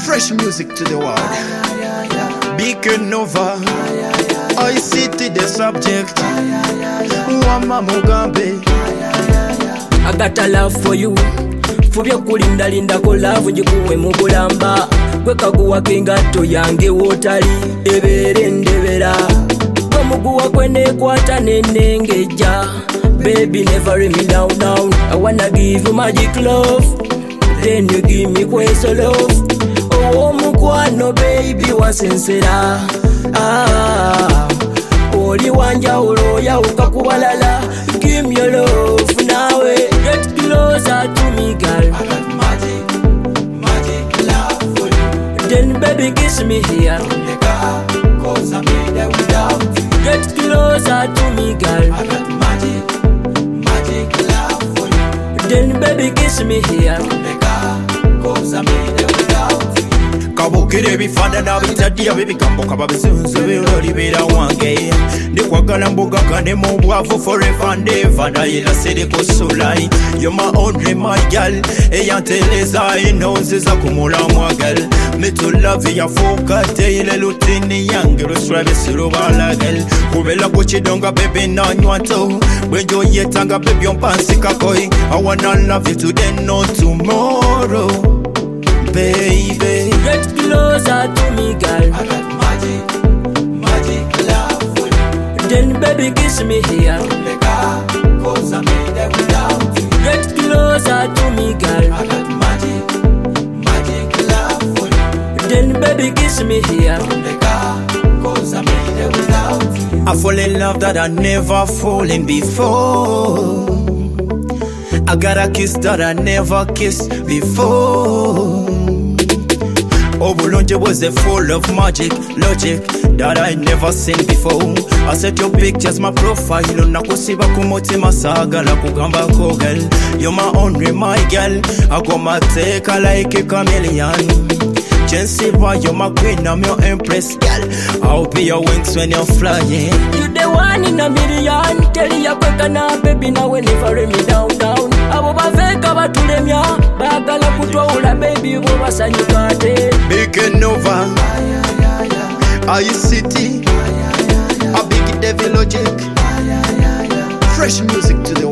Fresh music to the world. Big Nova. I city the subject. Wama Mugambe. I got a love for you. Fubya kulinda linda ko love jikuwe mugulamba. Kweka kuwa kingato yange wotali. Ebere ndebera. Kwa muguwa kwene kwata nenengeja. Baby never let me down down. I wanna give you magic love. Then you give me queso love. Oh mukwano baby wasensera. Oli wanja uloya ukakubalala. Give me your love now. Get closer to me, girl. I got magic love for you. Then baby kiss me here. Cause I made it without you. Get closer to me, girl. I got magic love for you. Then baby kiss me here. Cause I made it without you. Kabukire bifanda na bitatiya bibikambuka babisunze biroli birawange ndikwagala mbuga kane mu bwavu forever and ever ndayira siri kusulai. You're my only my girl eyanteleza inonziza kumulamwa girl. Me to love ya fukate ile lutini yange ruswabe sirubala girl. Kubela kuchidonga baby nanywato bwenjo yetanga baby ompansi kakoi. I wanna love you today not tomorrow baby. Get closer to me, girl. I got magic love for you. Then baby kiss me here. Cause I made it without you. Get closer to me, girl. I got magic love for you. Then baby kiss me here. Cause I made it without you. I fall in love that I never fallen before. I got a kiss that I never kissed before. Obulonje was a full of magic, logic that I never seen before. I set your pictures, my profile, nakusiba kumutima sagala kugamba ko girl. You're my only my girl, I go my take like a chameleon. Jency boy, you're my queen, I'm your empress girl. I'll be your wings when you're flying. You the one in a million. Tell ya kweka na baby na we never let me down down. Abo baveka batulemya bagala kutwawula baby bo basanyukate. Big Nova, I city, a big devil logic. Fresh music to the